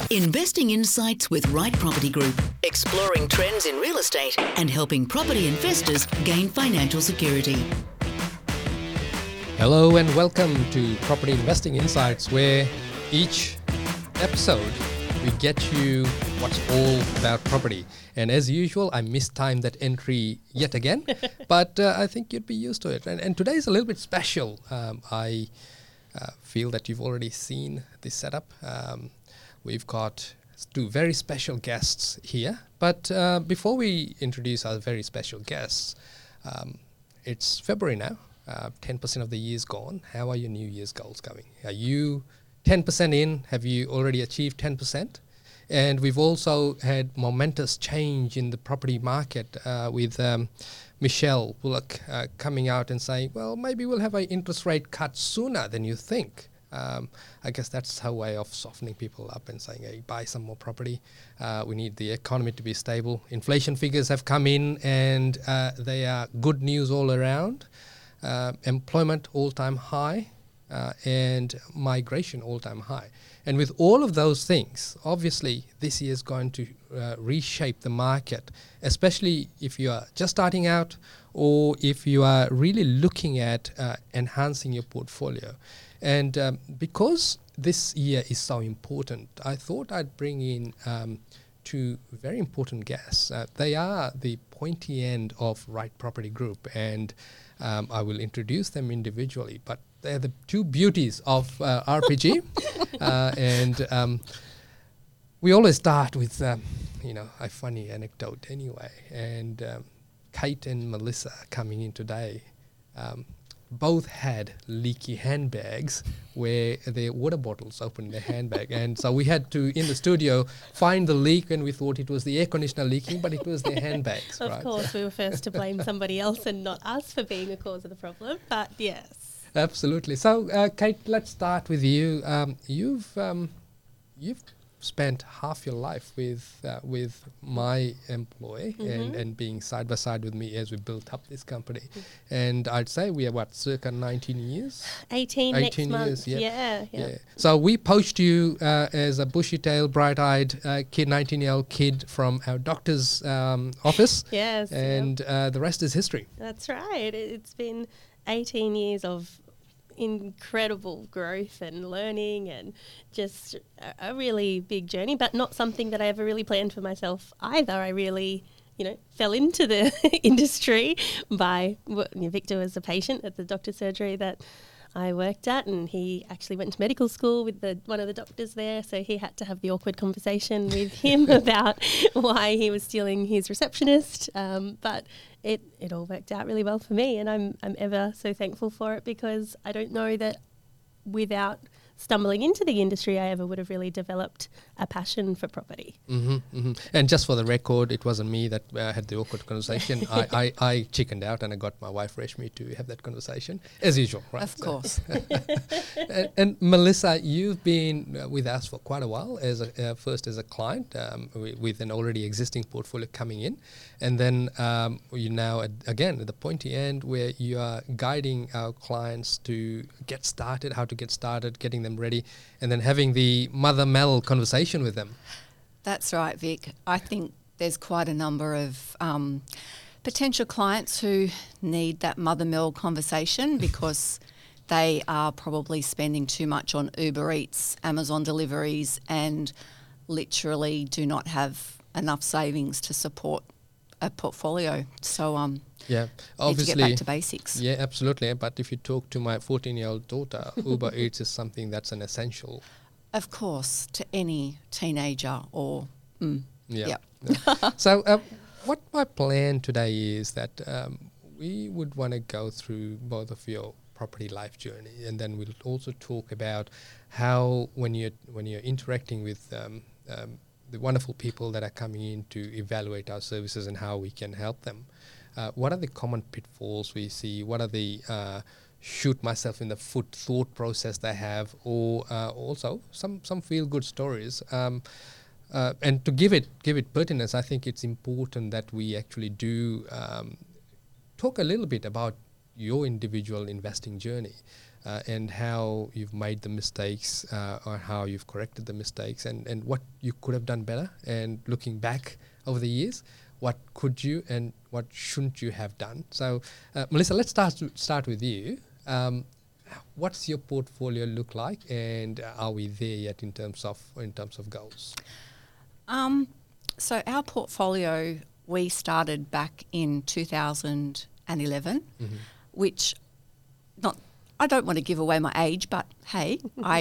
Investing Insights with Right Property Group, exploring trends in real estate and helping property investors gain financial security. Hello and welcome to Property Investing Insights, where each episode we get you what's all about property. And as usual, I mistimed that entry yet again, but I think you'd be used to it. And today is a little bit special. I feel that you've already seen this setup. We've got two very special guests here. But before we introduce our very special guests, it's February now. 10% of the year's gone. How are your New Year's goals going? Are you 10% in? Have you already achieved 10%? And we've also had momentous change in the property market with Michelle Bullock coming out and saying, well, maybe we'll have an interest rate cut sooner than you think. I guess that's her way of softening people up and saying, hey, buy some more property. We need the economy to be stable. Inflation figures have come in and they are good news all around. Employment all-time high and migration all-time high. And with all of those things, obviously this year is going to reshape the market, especially if you are just starting out or if you are really looking at enhancing your portfolio. And because this year is so important, I thought I'd bring in two very important guests. They are the pointy end of Right Property Group, and I will introduce them individually, but they're the two beauties of RPG. And we always start with, a funny anecdote anyway. And Kate and Melissa coming in today, both had leaky handbags where their water bottles opened their handbag. And so we had to, in the studio, find the leak, and we thought it was the air conditioner leaking, but it was their handbags. Of course, we were first to blame somebody else and not us for being the cause of the problem, but yes. Absolutely. So, Kate, let's start with you. You've spent half your life with my employee and being side by side with me as we built up this company. And I'd say we are circa 19 years? 18 next month. Years, yeah. So we poached you as a bushy-tailed, bright-eyed kid, 19-year-old kid from our doctor's office. Yes. And the rest is history. That's right. It's been 18 years of incredible growth and learning and just a really big journey, but not something that I ever really planned for myself either. I really, fell into the industry by Victor was a patient at the doctor's surgery that I worked at, and he actually went to medical school with one of the doctors there, so he had to have the awkward conversation with him about why he was stealing his receptionist. But it all worked out really well for me, and I'm ever so thankful for it, because I don't know that without stumbling into the industry I ever would have really developed a passion for property. And just for the record, it wasn't me that had the awkward conversation. I chickened out and I got my wife Reshmi to have that conversation, as usual, right? Of course. and Melissa, you've been with us for quite a while, first as a client with an already existing portfolio coming in, and then you're now again at the pointy end where you are guiding our clients to get started, how to get started, getting them ready, and then having the Mother Mel conversation with them. That's right, Vic. I think there's quite a number of potential clients who need that Mother Mel conversation because they are probably spending too much on Uber Eats, Amazon deliveries, and literally do not have enough savings to support a portfolio. So obviously, need to get back to basics. Yeah, absolutely. But if you talk to my 14-year-old daughter, Uber Eats is something that's an essential. Of course, to any teenager or... So what my plan today is that we would want to go through both of your property life journey, and then we'll also talk about how when you're interacting with the wonderful people that are coming in to evaluate our services and how we can help them. What are the common pitfalls we see? What are the shoot myself in the foot thought process they have, or also some feel-good stories? And to give it pertinence, I think it's important that we actually do talk a little bit about your individual investing journey. and how you've made the mistakes, or how you've corrected the mistakes, and what you could have done better. And looking back over the years, what could you and what shouldn't you have done? So, Melissa, let's start with you. What's your portfolio look like, and are we there yet in terms of goals? So our portfolio, we started back in 2011, which I don't want to give away my age, but hey,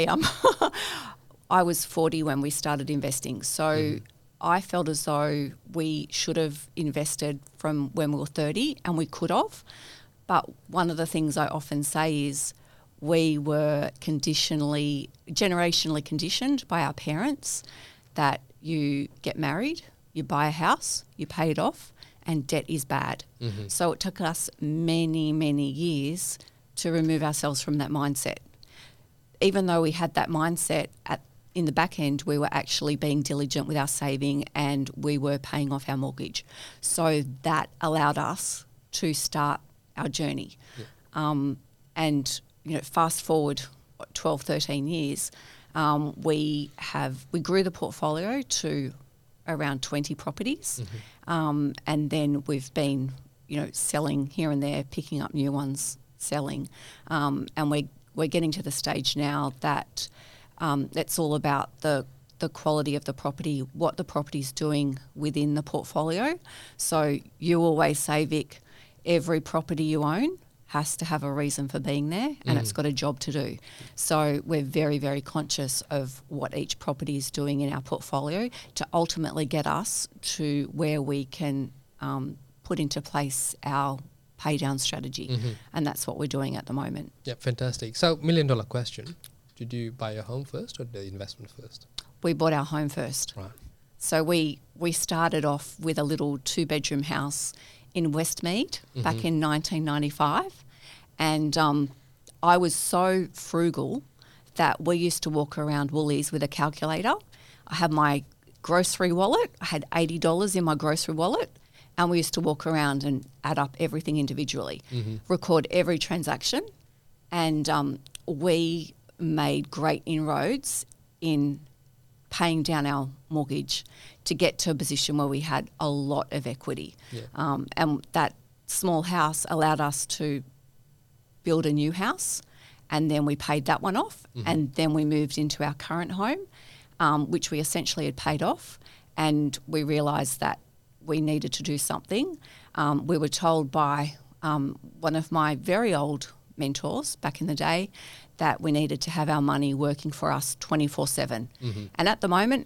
I was 40 when we started investing. So I felt as though we should have invested from when we were 30, and we could have. But one of the things I often say is we were generationally conditioned by our parents that you get married, you buy a house, you pay it off, and debt is bad. So it took us many, many years to remove ourselves from that mindset. Even though we had that mindset in the back end, we were actually being diligent with our saving, and we were paying off our mortgage. So that allowed us to start our journey. And fast forward 12, 13 years, we grew the portfolio to around 20 properties, and then we've been selling here and there, picking up new ones, selling, and we're getting to the stage now that it's all about the quality of the property, what the property's doing within the portfolio. So you always say, Vic, every property you own has to have a reason for being there, and it's got a job to do. So we're very, very conscious of what each property is doing in our portfolio to ultimately get us to where we can put into place our pay down strategy. And that's what we're doing at the moment. Yeah, fantastic. So, $1 million question. Did you buy your home first or the investment first? We bought our home first. Right. So we started off with a little 2-bedroom house in Westmead back in 1995. And I was so frugal that we used to walk around Woolies with a calculator. I had my grocery wallet. I had $80 in my grocery wallet. And we used to walk around and add up everything individually, record every transaction. And we made great inroads in paying down our mortgage to get to a position where we had a lot of equity. And that small house allowed us to build a new house, and then we paid that one off, and then we moved into our current home, which we essentially had paid off, and we realised that we needed to do something. We were told by one of my very old mentors back in the day that we needed to have our money working for us 24/7. And at the moment,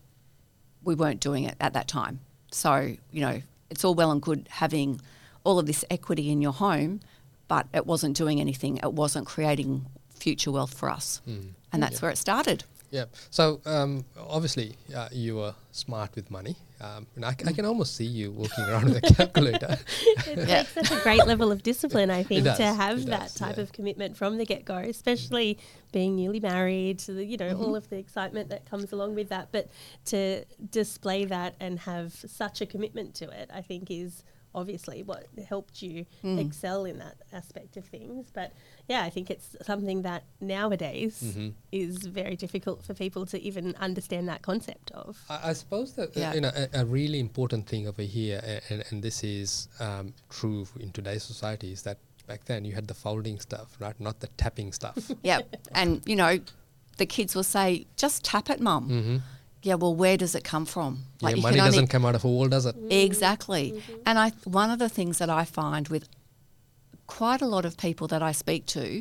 we weren't doing it at that time. So, it's all well and good having all of this equity in your home, but it wasn't doing anything. It wasn't creating future wealth for us. And that's where it started. Yeah. So obviously you were smart with money. And I can almost see you walking around with a calculator. It takes such a great level of discipline, I think, does, to have it that does, type yeah. of commitment from the get-go, especially being newly married, so all of the excitement that comes along with that. But to display that and have such a commitment to it, I think is obviously what helped you excel in that aspect of things. But yeah, I think it's something that nowadays is very difficult for people to even understand that concept of. I suppose that a really important thing over here, and this is true in today's society, is that back then you had the folding stuff, right? Not the tapping stuff. And the kids will say, "Just tap it, Mum." Yeah, well, where does it come from? Like money doesn't come out of a wall, does it? Exactly. And one of the things that I find with quite a lot of people that I speak to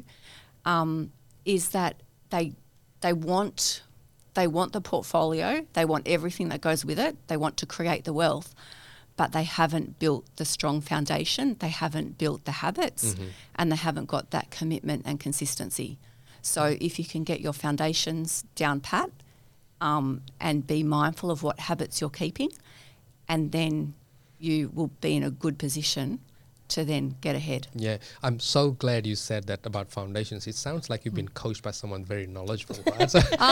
is that they want the portfolio, they want everything that goes with it, they want to create the wealth, but they haven't built the strong foundation, they haven't built the habits, and they haven't got that commitment and consistency. So if you can get your foundations down pat, and be mindful of what habits you're keeping, and then you will be in a good position to then get ahead. Yeah, I'm so glad you said that about foundations. It sounds like you've been coached by someone very knowledgeable, right?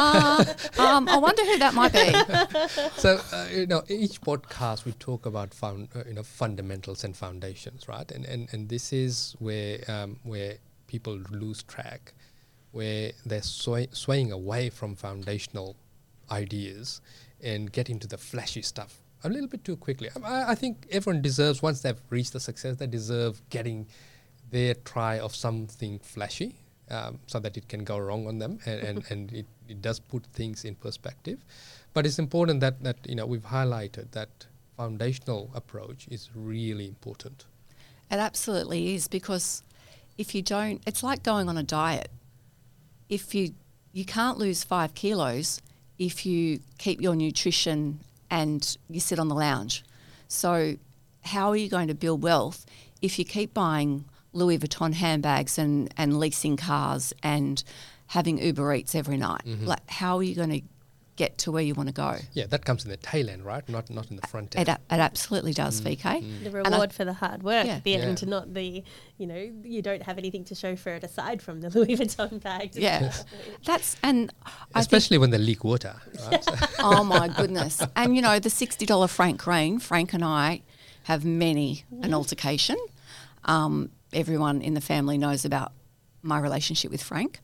I wonder who that might be. So, each podcast we talk about fundamentals and foundations, right? And this is where people lose track. where they're swaying away from foundational ideas and get into the flashy stuff a little bit too quickly. I think everyone deserves, once they've reached the success, they deserve getting their try of something flashy, so that it can go wrong on them, and it does put things in perspective. But it's important that we've highlighted that foundational approach is really important. It absolutely is, because if you don't, it's like going on a diet. If you can't lose 5 kilos if you keep your nutrition and you sit on the lounge. So how are you going to build wealth if you keep buying Louis Vuitton handbags and leasing cars and having Uber Eats every night? Like, how are you going to get to where you want to go? Yeah, that comes in the tail end, right? Not in the front end. It absolutely does, VK. The reward for the hard work at the end, Yeah. not the, you don't have anything to show for it aside from the Louis Vuitton bag. Yeah, that's, and Especially when they leak water. Right? oh my goodness. And the $60 Frank Green, Frank and I have many an altercation. Everyone in the family knows about my relationship with Frank.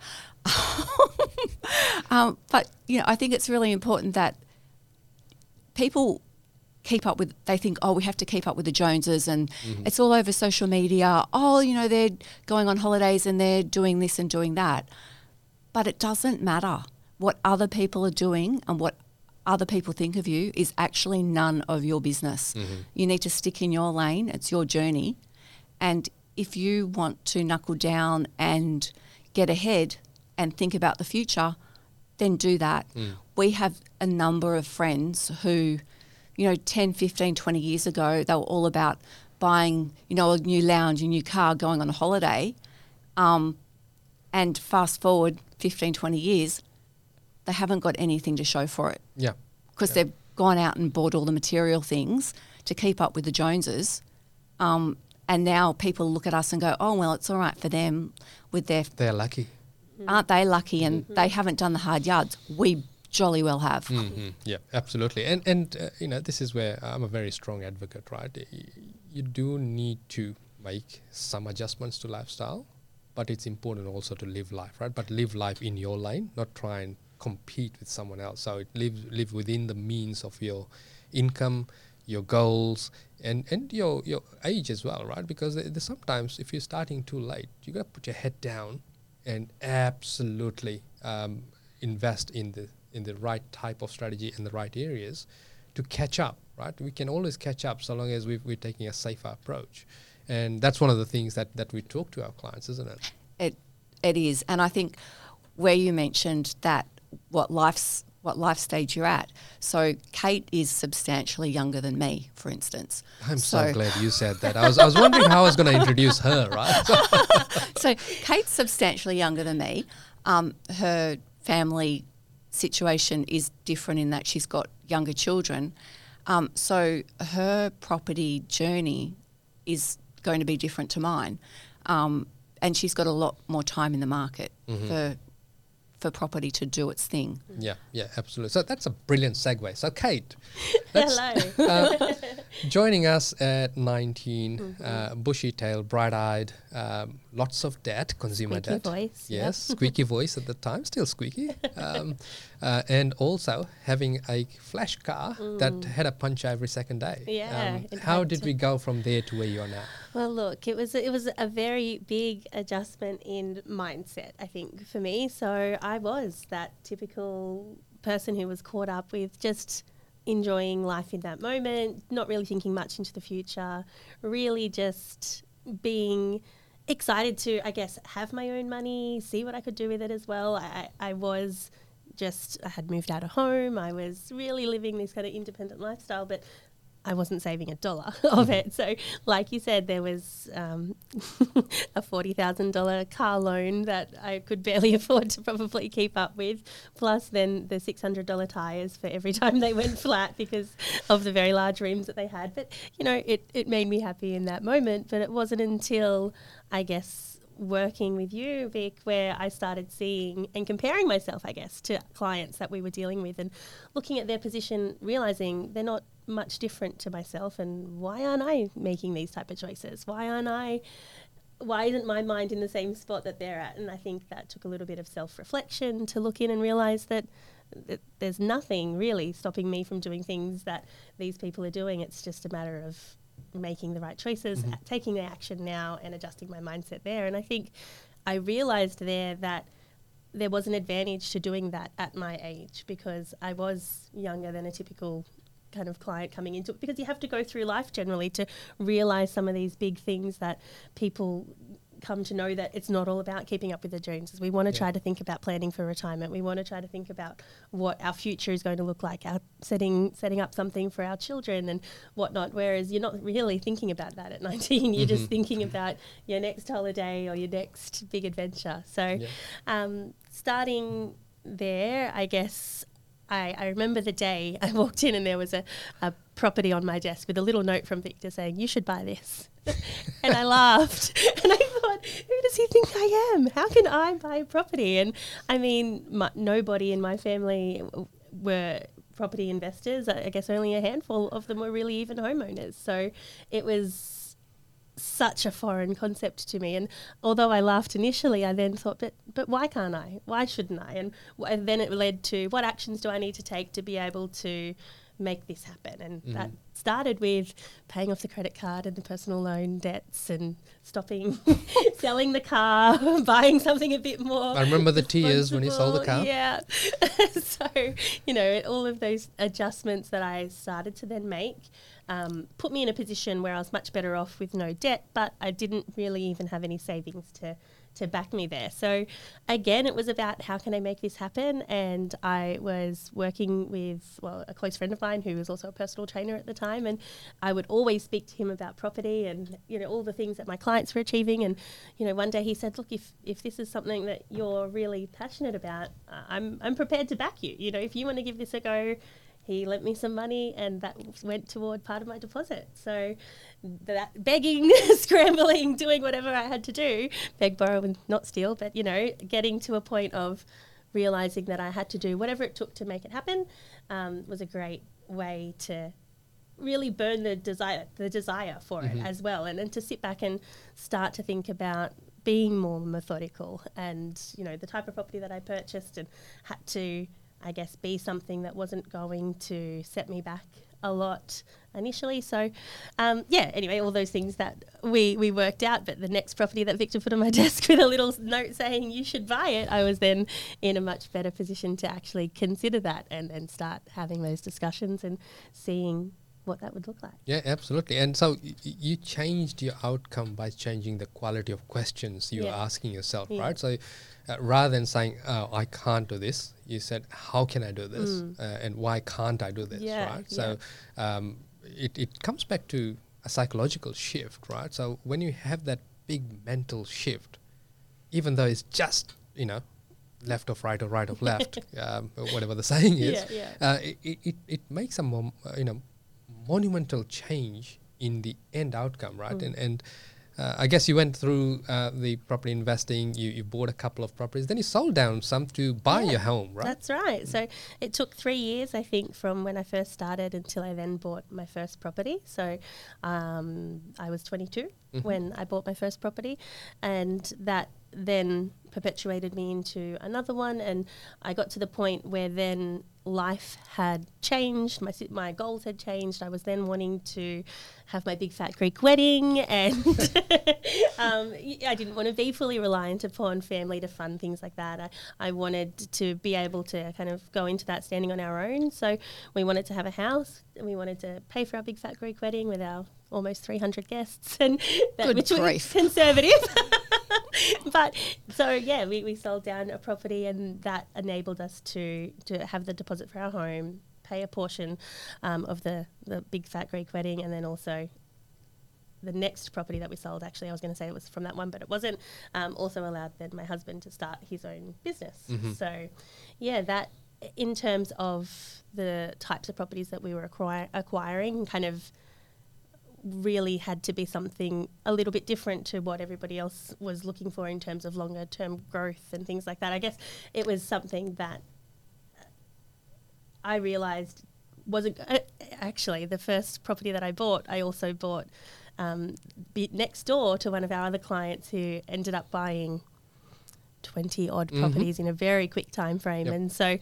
But, I think it's really important that people they think, we have to keep up with the Joneses, and it's all over social media. They're going on holidays and they're doing this and doing that. But it doesn't matter. What other people are doing and what other people think of you is actually none of your business. You need to stick in your lane. It's your journey. And if you want to knuckle down and get ahead and think about the future, then do that. We have a number of friends who, 10, 15, 20 years ago, they were all about buying, a new lounge, a new car, going on a holiday. And fast forward 15, 20 years, they haven't got anything to show for it. Yeah. Because they've gone out and bought all the material things to keep up with the Joneses. And now people look at us and go, it's all right for them with their... They're lucky. Aren't they lucky? And they haven't done the hard yards. We jolly well have. Yeah, absolutely. And this is where I'm a very strong advocate, right? You do need to make some adjustments to lifestyle, but it's important also to live life, right? But live life in your lane, not try and compete with someone else. So live within the means of your income, your goals, and your age as well, right? Because there's sometimes if you're starting too late, you got to put your head down and absolutely invest in the right type of strategy in the right areas to catch up, right? We can always catch up so long as we're taking a safer approach. And that's one of the things that we talk to our clients, isn't it? It is. And I think where you mentioned that what life stage you're at. So Kate is substantially younger than me, for instance. I'm so glad you said that. I was wondering how I was going to introduce her, right? So Kate's substantially younger than me. Her family situation is different in that she's got younger children. So her property journey is going to be different to mine. And she's got a lot more time in the market for property to do its thing. Yeah, absolutely. So that's a brilliant segue. So Kate, Hello. Joining us at 19, bushy-tailed, bright-eyed, lots of debt, consumer Squeaky debt. voice, Yes, squeaky voice at the time, still squeaky. And also having a flash car that had a punch every second day. Yeah. How did we go from there to where you are now? Well, look, it was a very big adjustment in mindset, I think, for me. So I was that typical person who was caught up with just enjoying life in that moment, not really thinking much into the future, really just being excited to, I guess, have my own money, see what I could do with it as well. I had moved out of home. I was really living this kind of independent lifestyle, but I wasn't saving $1 of it. So like you said, there was a $40,000 car loan that I could barely afford to probably keep up with, plus then the $600 tyres for every time they went flat because of the very large rims that they had. But, it made me happy in that moment. But it wasn't until, I guess, working with you, Vic, where I started seeing and comparing myself, I guess, to clients that we were dealing with and looking at their position, realising they're not much different to myself, and why aren't I making these type of choices? Why aren't I why isn't my mind in the same spot that they're at? And I think that took a little bit of self-reflection to look in and realise that there's nothing really stopping me from doing things that these people are doing. It's just a matter of making the right choices, taking the action now and adjusting my mindset there. And I think I realised there that there was an advantage to doing that at my age, because I was younger than a typical kind of client coming into it, because you have to go through life generally to realise some of these big things that people come to know, that it's not all about keeping up with the Joneses. We want to try to think about planning for retirement. We want to try to think about what our future is going to look like, our setting up something for our children and whatnot, whereas you're not really thinking about that at 19. You're just thinking about your next holiday or your next big adventure. So starting there, I guess I remember the day I walked in and there was a property on my desk with a little note from Victor saying, "You should buy this." And I laughed and I thought, who does he think I am? How can I buy a property? And I mean, nobody in my family were property investors. I guess only a handful of them were really even homeowners. So it was such a foreign concept to me. And although I laughed initially, I then thought, but why can't I? Why shouldn't I? And then it led to, what actions do I need to take to be able to make this happen? And that started with paying off the credit card and the personal loan debts and stopping selling the car, buying something a bit more. I remember the tears when you sold the car. Yeah. So, all of those adjustments that I started to then make put me in a position where I was much better off with no debt, but I didn't really even have any savings to back me there. So again, it was about how can I make this happen? And I was working with, a close friend of mine who was also a personal trainer at the time, and I would always speak to him about property and, all the things that my clients were achieving. And, one day he said, look, if this is something that you're really passionate about, I'm prepared to back you. If you want to give this a go. He lent me some money and that went toward part of my deposit. So that begging, scrambling, doing whatever I had to do, beg, borrow and not steal, but, getting to a point of realising that I had to do whatever it took to make it happen was a great way to really burn the desire for it as well. And then to sit back and start to think about being more methodical and, the type of property that I purchased, and had to, I guess, be something that wasn't going to set me back a lot initially. So, anyway, all those things that we worked out. But the next property that Victor put on my desk with a little note saying you should buy it, I was then in a much better position to actually consider that and start having those discussions and seeing what that would look like. Yeah, absolutely. And so you changed your outcome by changing the quality of questions you're asking yourself, right? So rather than saying, I can't do this, you said, how can I do this? And why can't I do this, right? So it comes back to a psychological shift, right? So when you have that big mental shift, even though it's just, left of right or right of left, whatever the saying is, it makes a monumental change in the end outcome, right? And I guess you went through the property investing, you bought a couple of properties, then you sold down some to buy your home, right? That's right. So it took 3 years, I think, from when I first started until I then bought my first property. So I was 22 when I bought my first property, and that then perpetuated me into another one, and I got to the point where then life had changed, my goals had changed. I was then wanting to have my big fat Greek wedding, and I didn't want to be fully reliant upon family to fund things like that. I wanted to be able to kind of go into that standing on our own. So we wanted to have a house, and we wanted to pay for our big fat Greek wedding with our almost 300 guests, and that, which was conservative. But so we sold down a property, and that enabled us to have the deposit for our home, pay a portion of the big fat Greek wedding, and then also the next property that we sold, actually I was going to say it was from that one, but it wasn't, also allowed then my husband to start his own business. So that in terms of the types of properties that we were acquiring, kind of really had to be something a little bit different to what everybody else was looking for in terms of longer term growth and things like that. I guess it was something that I realised wasn't actually the first property that I bought. I also bought next door to one of our other clients who ended up buying 20 odd properties in a very quick time frame. Yep. And so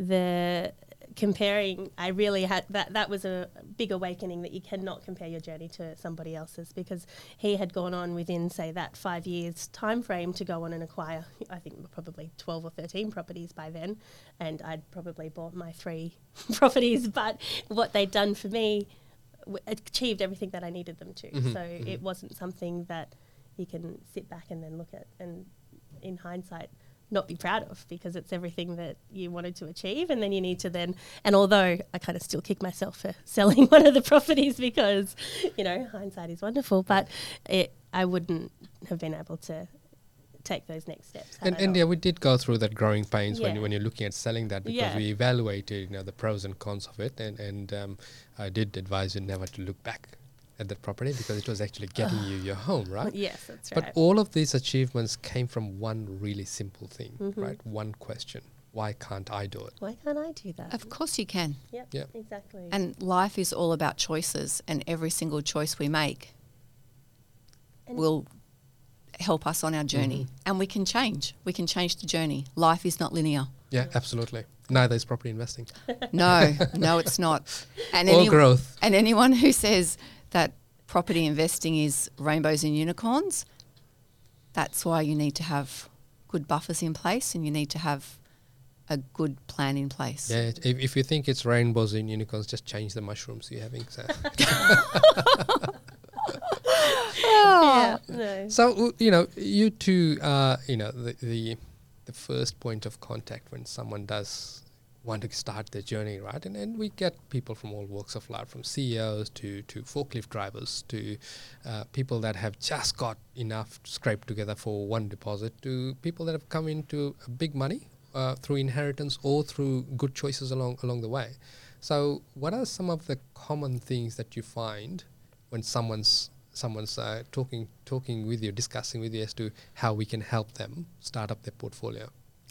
I really had that was a big awakening, that you cannot compare your journey to somebody else's, because he had gone on within, say, that 5 years time frame to go on and acquire, I think, probably 12 or 13 properties by then, and I'd probably bought my 3 properties, but what they'd done for me achieved everything that I needed them to. So it wasn't something that you can sit back and then look at and in hindsight not be proud of, because it's everything that you wanted to achieve. And then you need to and although I kind of still kick myself for selling one of the properties, because, hindsight is wonderful, but I wouldn't have been able to take those next steps. And yeah, we did go through that growing pains Yeah. when you're looking at selling that, because we evaluated the pros and cons of it, and I did advise you never to look back at that property, because it was actually getting you your home, right? Yes, that's But right. all of these achievements came from one really simple thing, right? One question: why can't I do it? Why can't I do that? Of course you can. Yep, Yep. exactly. And life is all about choices, and every single choice we make And- will help us on our journey. And we can change. We can change the journey. Life is not linear. Yeah, absolutely. Neither is property investing. No, it's not. And Or growth. And anyone who says that property investing is rainbows and unicorns, that's why you need to have good buffers in place, and you need to have a good plan in place. Yeah, if you think it's rainbows and unicorns, just change the mushrooms you're having. So, yeah, no. so you two are, the first point of contact when someone does want to start their journey, right? And we get people from all walks of life, from CEOs to forklift drivers to people that have just got enough scraped together for one deposit, to people that have come into big money through inheritance or through good choices along the way. So what are some of the common things that you find when someone's talking with you, discussing with you as to how we can help them start up their portfolio?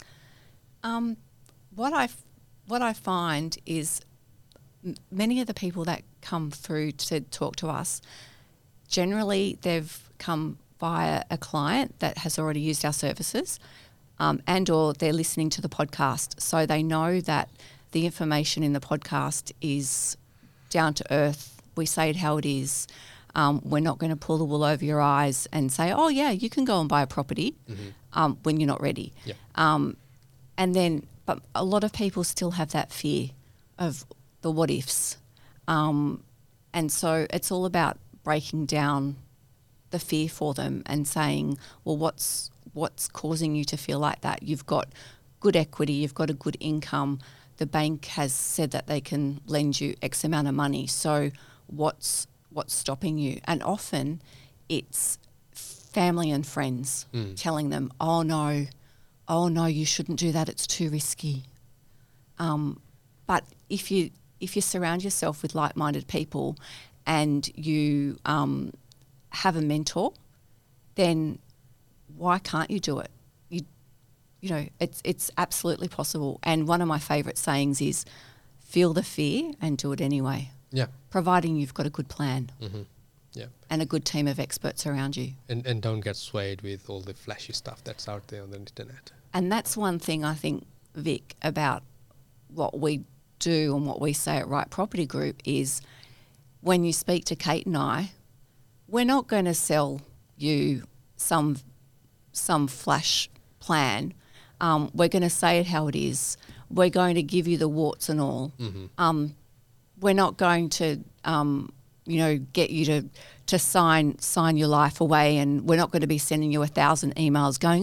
What I find is many of the people that come through to talk to us, generally they've come via a client that has already used our services, and or they're listening to the podcast. So they know that the information in the podcast is down to earth. We say it how it is. We're not going to pull the wool over your eyes and say, oh, yeah, you can go and buy a property when you're not ready. Yeah. But a lot of people still have that fear of the what ifs. And so it's all about breaking down the fear for them and saying, well, what's causing you to feel like that? You've got good equity, you've got a good income. The bank has said that they can lend you X amount of money. So what's stopping you? And often it's family and friends telling them, oh no, you shouldn't do that, it's too risky. But if you surround yourself with like-minded people and you have a mentor, then why can't you do it? It's absolutely possible. And one of my favourite sayings is, feel the fear and do it anyway. Yeah. Providing you've got a good plan Yeah. and a good team of experts around you. And don't get swayed with all the flashy stuff that's out there on the internet. And that's one thing I think, Vic, about what we do and what we say at Right Property Group is, when you speak to Kate and I, we're not going to sell you some flash plan. We're going to say it how it is. We're going to give you the warts and all. We're not going to, get you to sign your life away, and we're not going to be sending you 1,000 emails going,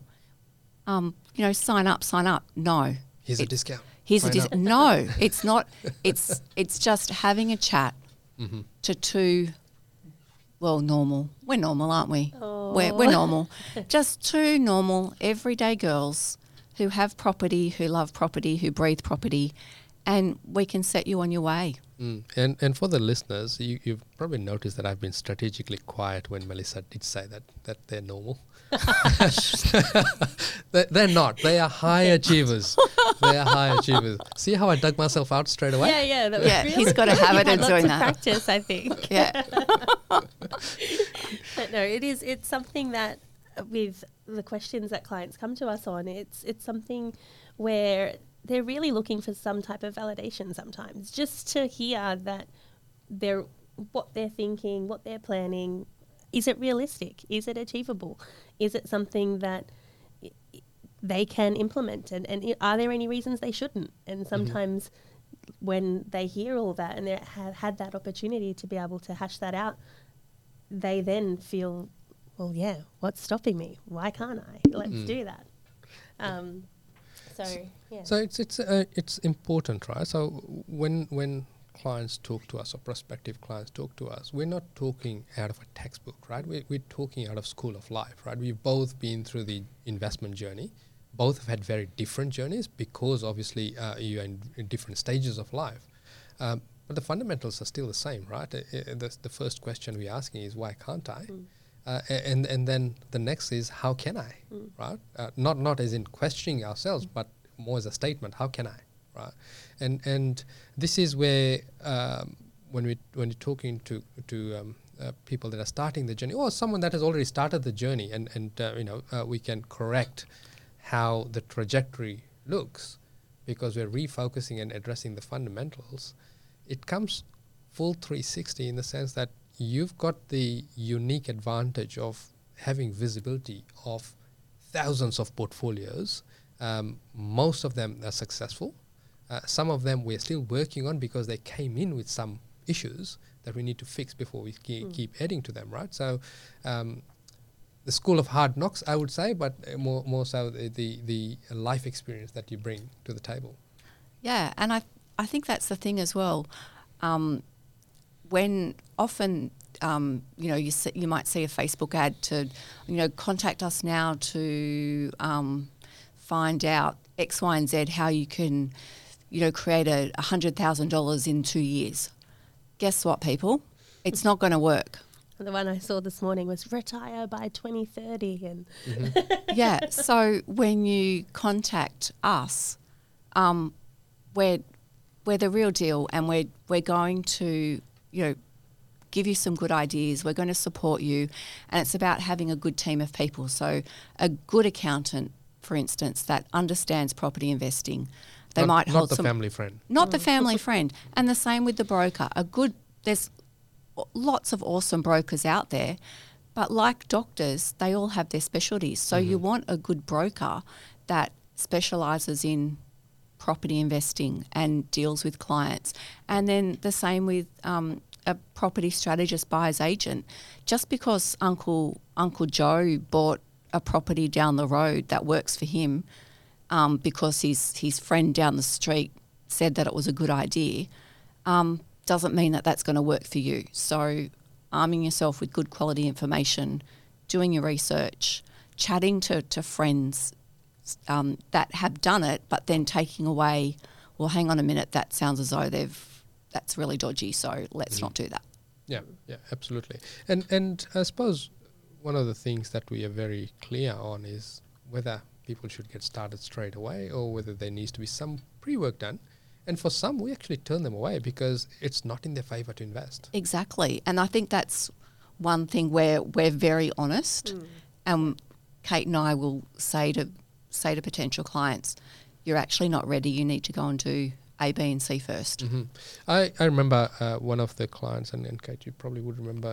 sign up. No. Here's a discount. Here's a Sign discount. up. No, it's not. It's just having a chat to two, normal. We're normal, aren't we? Oh. We're normal. Just two normal, everyday girls who have property, who love property, who breathe property, and we can set you on your way. And for the listeners, you've probably noticed that I've been strategically quiet when Melissa did say that they're normal. They're not. They are high achievers. They are high achievers. See how I dug myself out straight away? Yeah, that was really he's got a habit You've had of doing lots that. of practice, I think. Yeah. But no, it's something that with the questions that clients come to us on, it's something where they're really looking for some type of validation sometimes, just to hear that what they're thinking, what they're planning, is it realistic? Is it achievable? Is it something that they can implement? And are there any reasons they shouldn't? And sometimes when they hear all that and they have had that opportunity to be able to hash that out, they then feel, well, yeah, what's stopping me? Why can't I? Let's do that. So it's important, right? So when clients talk to us or prospective clients talk to us, we're not talking out of a textbook, right? We're talking out of school of life, right? We've both been through the investment journey. Both have had very different journeys because obviously you're in different stages of life. But the fundamentals are still the same, right? The first question we're asking is, why can't I? And then the next is, how can I, right? Not as in questioning ourselves, but more as a statement, how can I, right? And this is where when you're talking to people that are starting the journey, or someone that has already started the journey, and we can correct how the trajectory looks because we're refocusing and addressing the fundamentals. It comes full 360 in the sense that you've got the unique advantage of having visibility of thousands of portfolios. Most of them are successful. Some of them we're still working on because they came in with some issues that we need to fix before we keep adding to them, right? So the school of hard knocks, I would say, but more so the life experience that you bring to the table. Yeah, and I think that's the thing as well. When often, you might see a Facebook ad to, contact us now to find out X, Y, and Z, how you can, create $100,000 in 2 years. Guess what, people? It's not going to work. The one I saw this morning was retire by 2030. And yeah, so when you contact us, we're the real deal, and we're going to, give you some good ideas. We're going to support you, and it's about having a good team of people. So a good accountant, for instance, that understands property investing. They might hold not the family friend. Not the family friend. And the same with the broker. There's lots of awesome brokers out there, but like doctors, they all have their specialties. So you want a good broker that specialises in property investing and deals with clients. And then the same with a property strategist buyer's agent. Just because Uncle Joe bought a property down the road that works for him because his friend down the street said that it was a good idea, doesn't mean that that's going to work for you. So arming yourself with good quality information, doing your research, chatting to friends that have done it, but then taking away, well, hang on a minute, that sounds as though that's really dodgy, so let's not do that. Yeah, absolutely. And I suppose one of the things that we are very clear on is whether people should get started straight away or whether there needs to be some pre-work done. And for some, we actually turn them away because it's not in their favour to invest. Exactly. And I think that's one thing where we're very honest. And Kate and I will say to potential clients, you're actually not ready. You need to go and do A, B and C first. I remember one of the clients, and Kate, you probably would remember,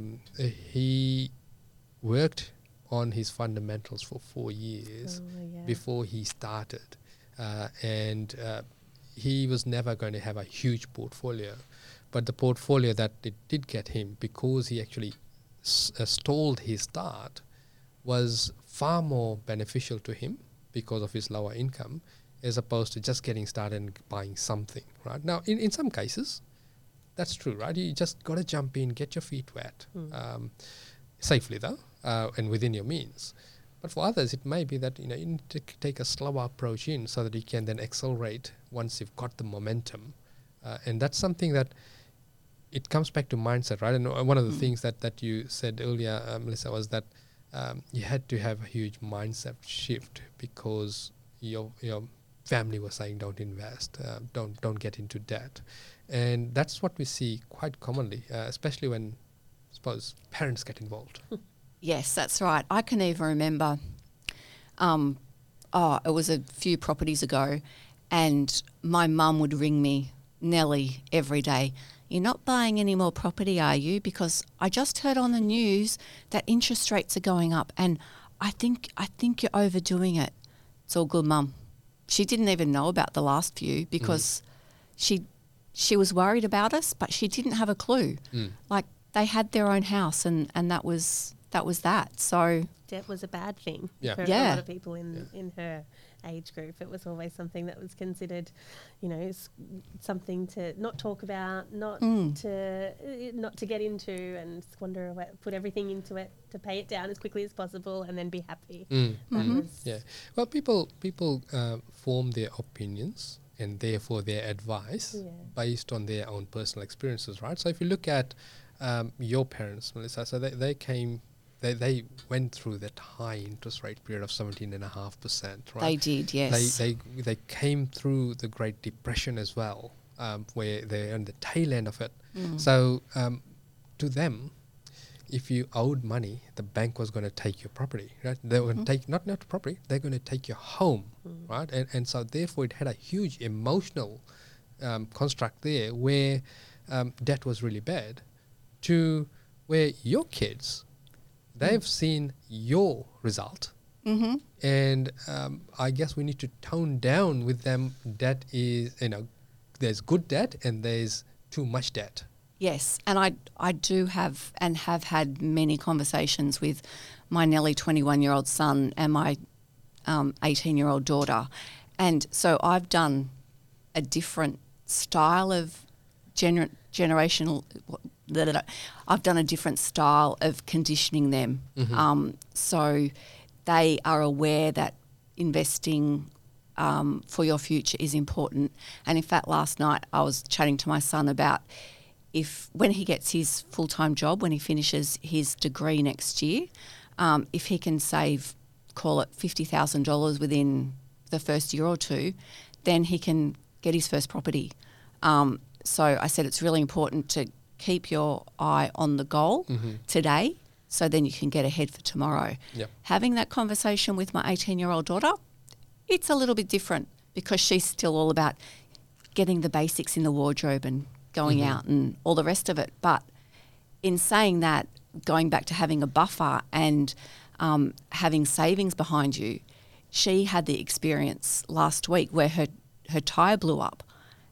he worked on his fundamentals for 4 years before he started. And he was never going to have a huge portfolio. But the portfolio that it did get him, because he actually stalled his start, was far more beneficial to him because of his lower income, as opposed to just getting started and buying something, right? Now, in some cases, that's true, right? You just got to jump in, get your feet wet, safely though, and within your means. But for others, it may be that you need to take a slower approach in so that you can then accelerate once you've got the momentum. And that's something that it comes back to mindset, right? And one of the things that you said earlier, Melissa, was that you had to have a huge mindset shift because your family was saying don't invest, don't get into debt. And that's what we see quite commonly, especially when suppose parents get involved. Yes, that's right. I can even remember, it was a few properties ago, and my mum would ring me, Nellie, every day. You're not buying any more property, are you? Because I just heard on the news that interest rates are going up, and I think you're overdoing it. It's all good, Mum. She didn't even know about the last few because she was worried about us, but she didn't have a clue. Like, they had their own house, and that was that. So Debt was a bad thing Yeah. for a Yeah. lot of people in her age group. It was always something that was considered, something to not talk about, not to get into, and squander away, put everything into it to pay it down as quickly as possible and then be happy. That was Yeah. Well, people form their opinions and therefore their advice based on their own personal experiences, right? So if you look at your parents, Melissa, so they went through that high interest rate period of 17.5%, right? they did, yes. They came through the Great Depression as well, where they're on the tail end of it. So to them, if you owed money, the bank was going to take your property, right? They were going to take not property, they're going to take your home, right? And so therefore it had a huge emotional construct there where debt was really bad, to where your kids, they've seen your result. And I guess we need to tone down with them. Debt is, there's good debt and there's too much debt. Yes, and I do have and have had many conversations with my nearly 21-year-old son and my 18-year-old daughter. And so I've done a different style of generational... I've done a different style of conditioning them. So they are aware that investing for your future is important. And in fact, last night I was chatting to my son about when he gets his full-time job, when he finishes his degree next year, if he can save, call it $50,000 within the first year or two, then he can get his first property. So I said it's really important to keep your eye on the goal today, so then you can get ahead for tomorrow. Yep. Having that conversation with my 18-year-old daughter, it's a little bit different because she's still all about getting the basics in the wardrobe and going out and all the rest of it. But in saying that, going back to having a buffer and having savings behind you, she had the experience last week where her tyre blew up.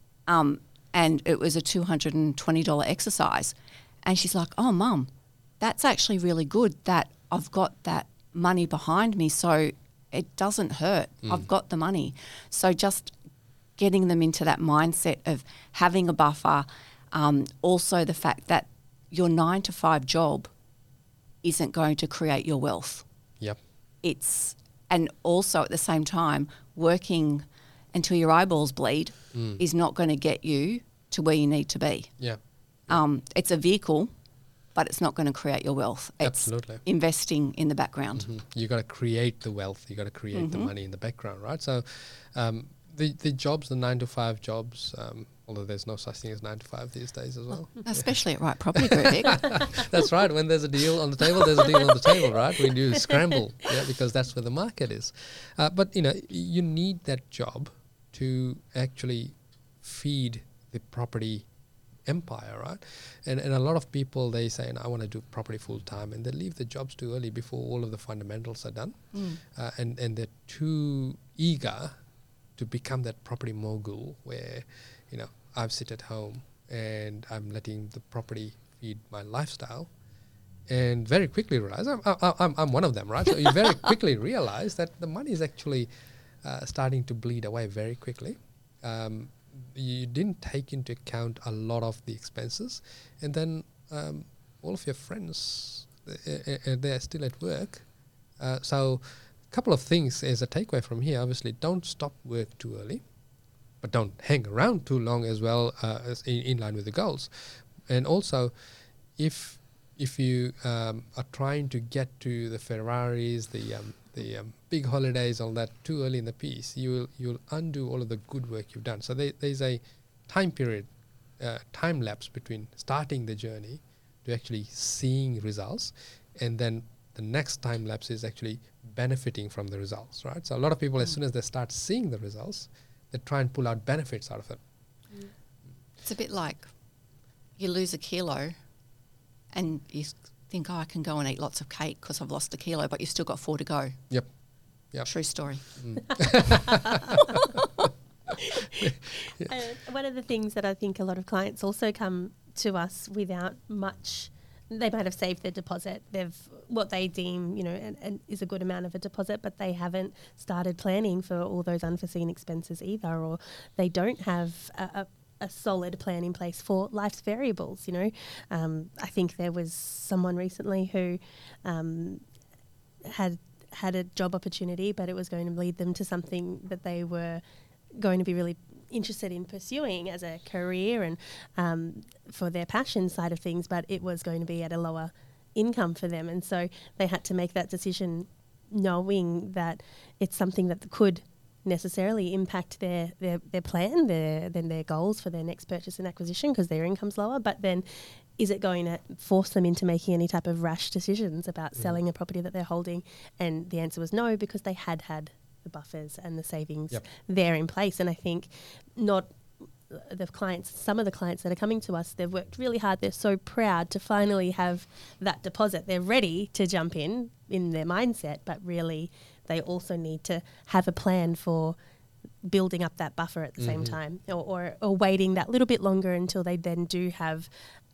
And it was a $220 exercise. And she's like, oh, Mum, that's actually really good that I've got that money behind me so it doesn't hurt. I've got the money. So just getting them into that mindset of having a buffer, also the fact that your 9-to-5 job isn't going to create your wealth. Yep. And also at the same time, working until your eyeballs bleed is not going to get you to where you need to be. Yeah. It's a vehicle, but it's not going to create your wealth. It's Absolutely. investing in the background. You got to create the wealth. You got to create the money in the background, right? So the jobs, the 9-to-5 jobs, although there's no such thing as 9-to-5 these days as well. Especially at Right Property Group, Vic. That's right. When there's a deal on the table, there's a deal on the table, right? We do scramble, because that's where the market is. But you need that job to actually feed the property empire, right? And a lot of people, they say, I want to do property full time, and they leave the jobs too early before all of the fundamentals are done. And they're too eager to become that property mogul where, I sit at home and I'm letting the property feed my lifestyle, and very quickly realize I'm one of them, right? So you very quickly realize that the money is actually starting to bleed away very quickly. You didn't take into account a lot of the expenses, and then all of your friends, they're still at work. So a couple of things as a takeaway from here. Obviously, don't stop work too early, but don't hang around too long as well, as in line with the goals. And also, if you are trying to get to the Ferraris, the big holidays, all that too early in the piece, you'll undo all of the good work you've done. So there's a time period, time lapse between starting the journey to actually seeing results, and then the next time lapse is actually benefiting from the results, right? So a lot of people, as soon as they start seeing the results, they try and pull out benefits out of it. It's a bit like you lose a kilo and you think, oh, I can go and eat lots of cake because I've lost a kilo, but you've still got 4 to go. Yep. True story. One of the things that I think a lot of clients also come to us without much, they might have saved their deposit. They've what they deem, and is a good amount of a deposit, but they haven't started planning for all those unforeseen expenses either, or they don't have a solid plan in place for life's variables. I think there was someone recently who had a job opportunity, but it was going to lead them to something that they were going to be really interested in pursuing as a career and for their passion side of things, but it was going to be at a lower income for them. And so they had to make that decision knowing that it's something that could necessarily impact their plan, their goals for their next purchase and acquisition because their income's lower, but then is it going to force them into making any type of rash decisions about selling a property that they're holding? And the answer was no, because they had the buffers and the savings there in place. And I think some of the clients that are coming to us, they've worked really hard. They're so proud to finally have that deposit. They're ready to jump in their mindset, but really they also need to have a plan for building up that buffer at the same time, or waiting that little bit longer until they then do have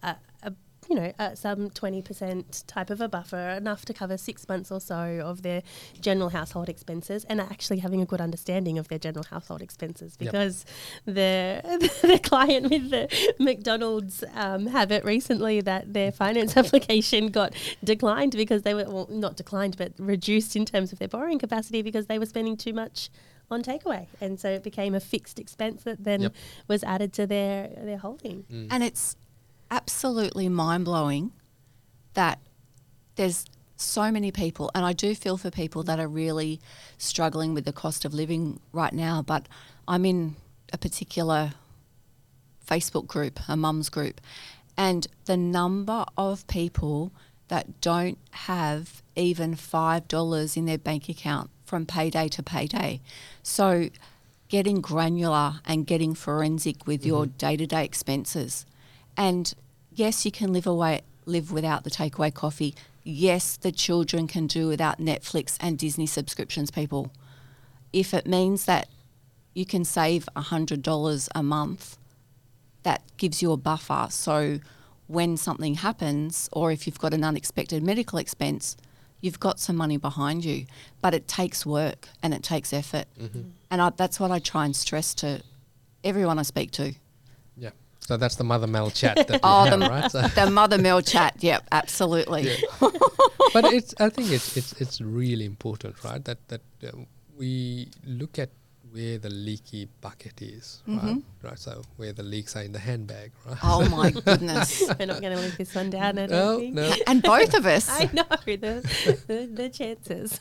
some 20% type of a buffer, enough to cover 6 months or so of their general household expenses, and actually having a good understanding of their general household expenses, because the client with the McDonald's have it recently that their finance application got declined because they were, well, not declined, but reduced in terms of their borrowing capacity because they were spending too much on takeaway, and so it became a fixed expense that then was added to their holding. And it's absolutely mind-blowing that there's so many people, and I do feel for people that are really struggling with the cost of living right now, but I'm in a particular Facebook group, a mums group, and the number of people that don't have even $5 in their bank account from payday to payday. So getting granular and getting forensic with your day-to-day expenses. And yes, you can live without the takeaway coffee. Yes, the children can do without Netflix and Disney subscriptions, people. If it means that you can save $100 a month, that gives you a buffer. So when something happens, or if you've got an unexpected medical expense, you've got some money behind you. But it takes work and it takes effort. And that's what I try and stress to everyone I speak to. Yeah. So that's the Mother Mel chat that we have, right? So The Mother Mel chat, yep, absolutely. Yeah. But I think it's really important, right? That we look at where the leaky bucket is, right? So where the leaks are in the handbag, right? Oh my goodness. We're not going to leave this one down, I don't think. No. And both of us. I know, the chances.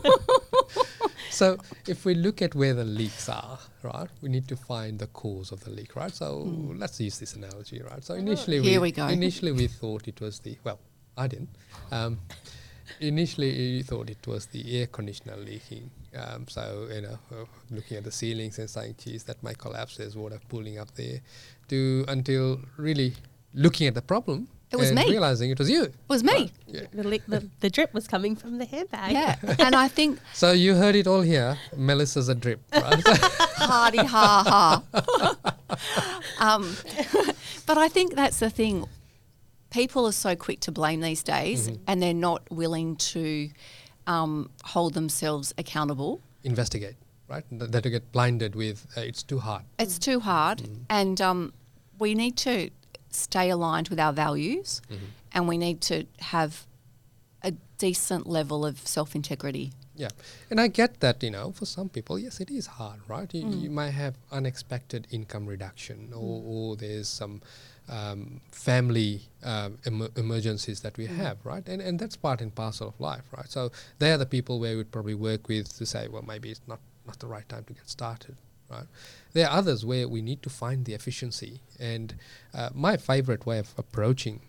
So if we look at where the leaks are, right, we need to find the cause of the leak, right? So let's use this analogy, right? So initially we thought it was I didn't. Initially we thought it was the air conditioner leaking. So, looking at the ceilings and saying, geez, that might collapse, there's water pooling up there, until really looking at the problem. It was and me. realizing it was you. It was me. Yeah. The drip was coming from the handbag. Yeah. And I think So you heard it all here. Melissa's a drip, right? hardy ha ha. But I think that's the thing. People are so quick to blame these days, and they're not willing to hold themselves accountable. Investigate, right? That you get blinded with, it's too hard. It's too hard, and we need to stay aligned with our values, and we need to have a decent level of self-integrity. Yeah. And I get that, for some people, yes, it is hard, right? You might have unexpected income reduction, or there's some family emergencies that we have, right? And that's part and parcel of life, right? So they are the people where we'd probably work with to say, well, maybe it's not the right time to get started, right? There are others where we need to find the efficiency. And my favorite way of approaching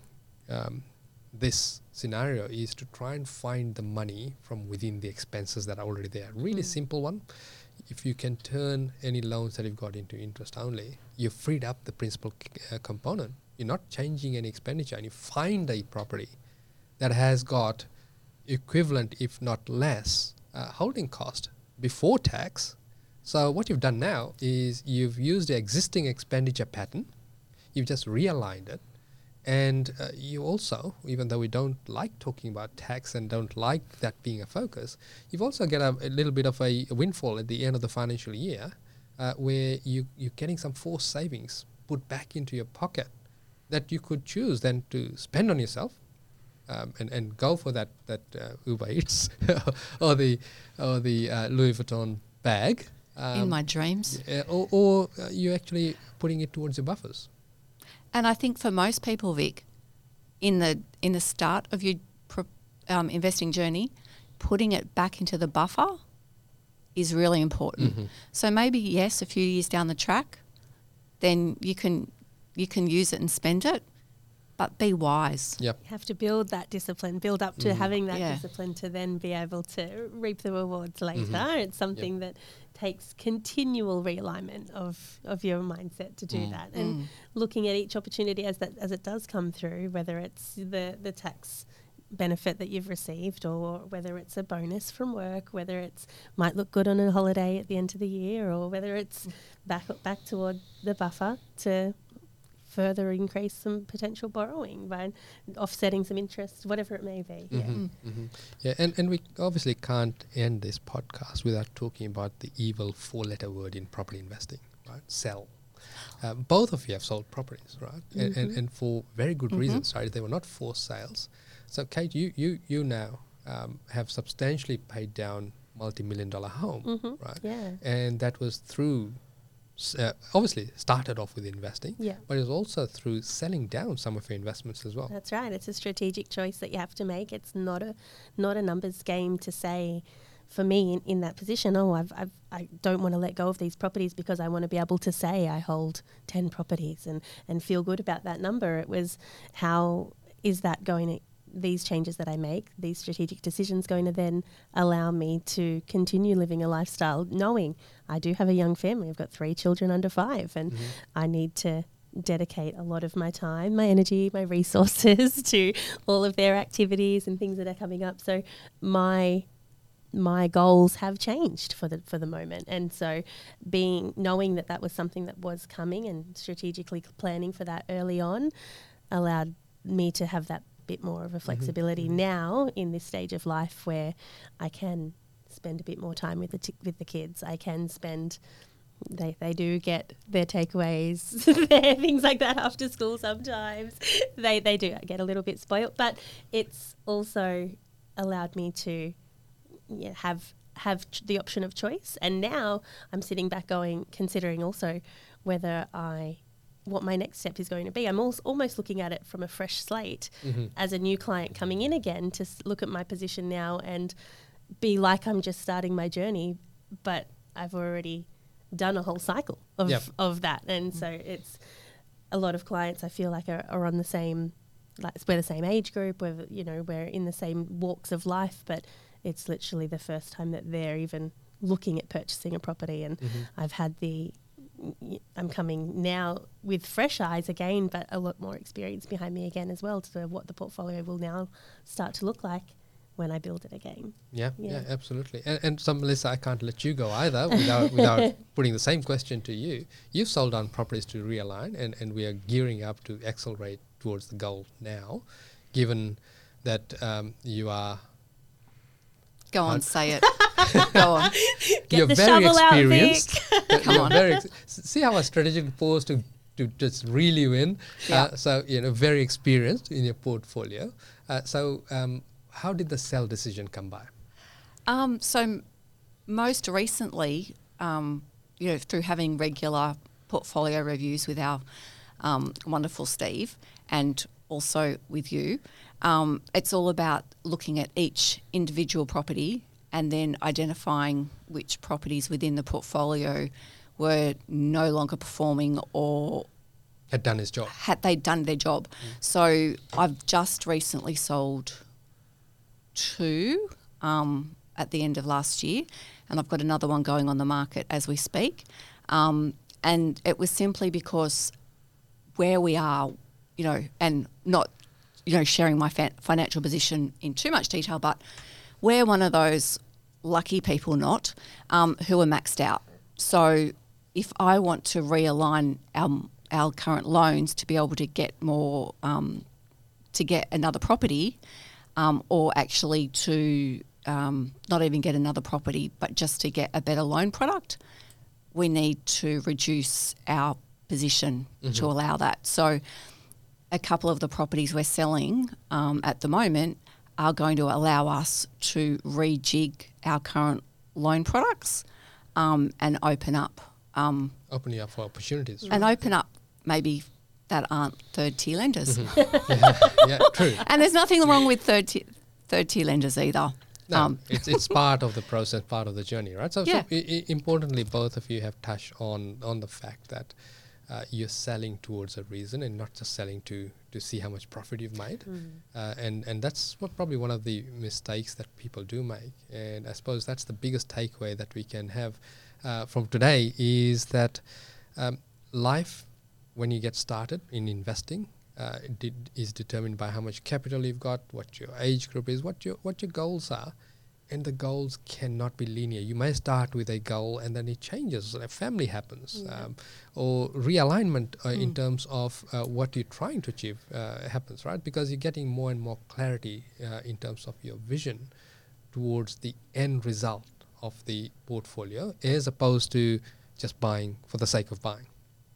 this scenario is to try and find the money from within the expenses that are already there. Really simple one. If you can turn any loans that you've got into interest only, you've freed up the principal component. You're not changing any expenditure, and you find a property that has got equivalent, if not less, holding cost before tax. So what you've done now is you've used the existing expenditure pattern, you've just realigned it, and you also, even though we don't like talking about tax and don't like that being a focus, you've also got a little bit of a windfall at the end of the financial year where you're getting some forced savings put back into your pocket that you could choose then to spend on yourself and go for that Uber Eats or the Louis Vuitton bag. In my dreams. Or you're actually putting it towards your buffers. And I think for most people, Vic, in the start of your investing journey, putting it back into the buffer is really important. Mm-hmm. So maybe, yes, a few years down the track, then you can use it and spend it, but be wise. Yep. You have to build that discipline, build up to having that discipline to then be able to reap the rewards later. It's something that takes continual realignment of your mindset to do that, and looking at each opportunity as it does come through, whether it's the tax benefit that you've received, or whether it's a bonus from work, whether it's might look good on a holiday at the end of the year, or whether it's back toward the buffer to further increase some potential borrowing by offsetting some interest, whatever it may be. Yeah, and we obviously can't end this podcast without talking about the evil 4-letter word in property investing, right? Sell. Both of you have sold properties, right? And for very good reasons, right? They were not forced sales. So, Kate, you now have substantially paid down multi-million-dollar home, right? Yeah. And that was through obviously started off with investing, but it was also through selling down some of your investments as well. That's right. It's a strategic choice that you have to make. It's not a numbers game to say, for me in that position, I don't want to let go of these properties because I want to be able to say I hold 10 properties and feel good about that number. It was, how is that going to, these changes that I make, these strategic decisions, going to then allow me to continue living a lifestyle knowing I do have a young family. I've got 3 children under 5, and I need to dedicate a lot of my time, my energy, my resources to all of their activities and things that are coming up. So my goals have changed for the moment, and so knowing that was something that was coming and strategically planning for that early on allowed me to have that bit more of a flexibility now in this stage of life where I can spend a bit more time with the kids. I can spend, they do get their takeaways, things like that after school sometimes. They do get a little bit spoilt, but it's also allowed me to have the option of choice. And now I'm sitting back considering also whether what my next step is going to be. I'm almost looking at it from a fresh slate as a new client coming in again to look at my position now and be like I'm just starting my journey, but I've already done a whole cycle of that. And so it's a lot of clients I feel like are on the same, like we're the same age group, we're in the same walks of life, but it's literally the first time that they're even looking at purchasing a property. And I'm coming now with fresh eyes again, but a lot more experience behind me again as well to what the portfolio will now start to look like when I build it again. Yeah, absolutely. And so, Melissa, I can't let you go either without putting the same question to you. You've sold down properties to realign, and we are gearing up to accelerate towards the goal now, given that you are... Go on, say it. Go on. You're very experienced. Come on. See how I strategically pause to just reel you in. So, very experienced in your portfolio. So how did the sell decision come by? So most recently, through having regular portfolio reviews with our wonderful Steve and also with you, it's all about looking at each individual property and then identifying which properties within the portfolio were no longer performing or Had done his job. Had they done their job. So I've just recently sold 2 at the end of last year, and I've got another one going on the market as we speak. And it was simply because where we are, and not, sharing my financial position in too much detail, but we're one of those lucky people who are maxed out. So if I want to realign our current loans to be able to get more, to get another property, or actually to not even get another property, but just to get a better loan product, we need to reduce our position to allow that. So a couple of the properties we're selling at the moment are going to allow us to rejig our current loan products and open up. Opening up for opportunities. And open up maybe that aren't third-tier lenders. Yeah, true. And there's nothing wrong with third-tier lenders either. No, it's part of the process, part of the journey, right? So, Yeah. Importantly, both of you have touched on the fact that you're selling towards a reason and not just selling to see how much profit you've made. And that's probably one of the mistakes that people do make. And I suppose that's the biggest takeaway that we can have from today is that life, when you get started in investing, is determined by how much capital you've got, what your age group is, what your goals are. And the goals cannot be linear. You may start with a goal and then it changes. A family happens, or realignment in terms of what you're trying to achieve happens, right? Because you're getting more and more clarity in terms of your vision towards the end result of the portfolio, as opposed to just buying for the sake of buying.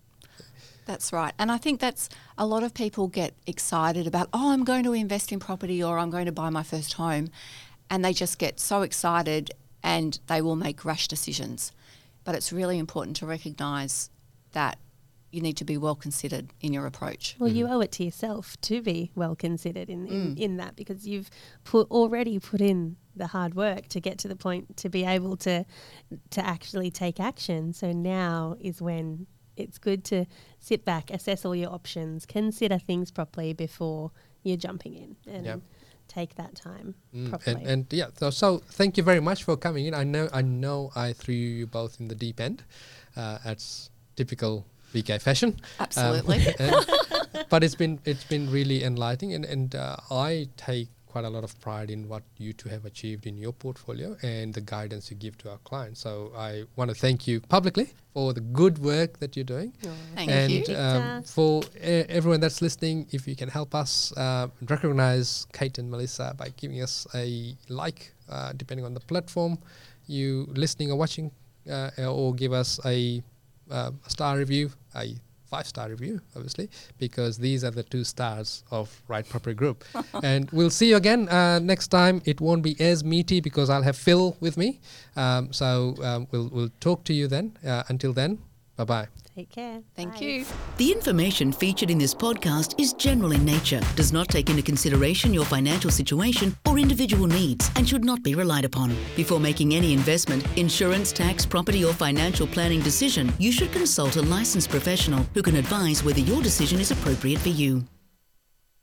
That's right. And I think that's a lot of people get excited about, I'm going to invest in property or I'm going to buy my first home. And they just get so excited and they will make rash decisions. But it's really important to recognise that you need to be well considered in your approach. Well, you owe it to yourself to be well considered in that, because you've already put in the hard work to get to the point to be able to actually take action. So now is when it's good to sit back, assess all your options, consider things properly before you're jumping in, and take that time properly. And so thank you very much for coming in. I know I threw you both in the deep end. That's typical VK fashion. Absolutely. But it's been really enlightening, and I take quite a lot of pride in what you two have achieved in your portfolio and the guidance you give to our clients. So I want to thank you publicly for the good work that you're doing. Thank you. For everyone that's listening, if you can help us recognize Kate and Melissa by giving us a like, depending on the platform you listening or watching, or give us a star review, a 5-star review, obviously, because these are the 2 stars of Right Property Group. And we'll see you again next time. It won't be as meaty because I'll have Phil with me. So we'll talk to you then. Until then, bye-bye. Take care. Thank Bye. you. The information featured in this podcast is general in nature, does not take into consideration your financial situation or individual needs, and should not be relied upon. Before making any investment, insurance, tax, property, or financial planning decision, you should consult a licensed professional who can advise whether your decision is appropriate for you.